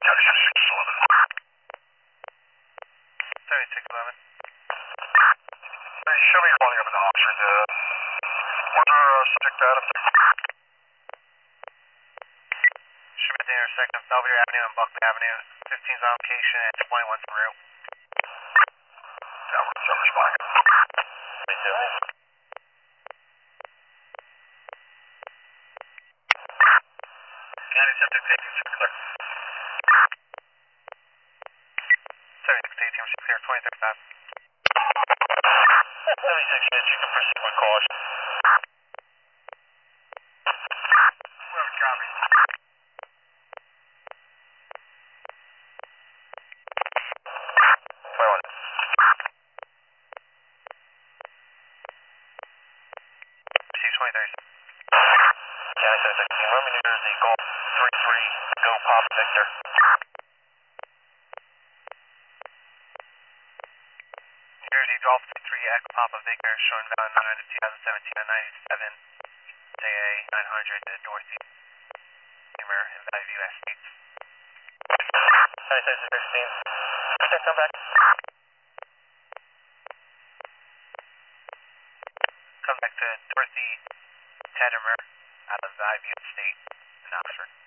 7611. Hey, show me calling up an Oxford. What's our subject data? Should be at the intersection of Belvedere Avenue and Buckland Avenue. 15's on location at 21's en route. Yeah, we're responding. Me too. County septic taking 6 clear. 76 18, 6 clear, 23rd time. 76 minutes, you can proceed with caution. Well, copy. C23. County 716, Roman New Jersey, Golf 33, go Pop Victor. New Jersey Golf 3 Echo Papa Victor, showing valid 9 of 2017 and 97, JA 900 to Dorothy Humor in Valley View Estates. County 716, okay, come back. Come back to Dorothy Teddimer out of Valley View Estate in Oxford.